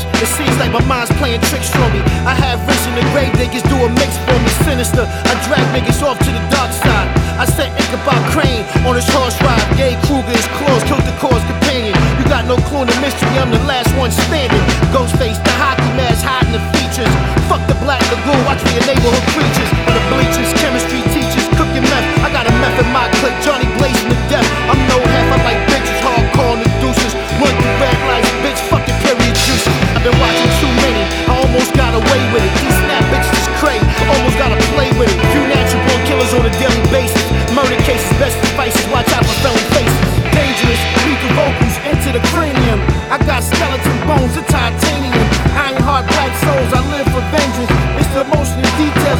times. It seems like my mind's playing tricks for me. I have vision the grave diggers do a mix for me. Sinister, I drag niggas off to the dark side. I said Ichabod Crane on his horse ride. Gave Kruger his claws, killed the cause companion. You got no clue in the mystery, I'm the last one standing. Ghostface, the hockey mask hiding the features. Fuck the Black Lagoon, watch me a neighborhood creature.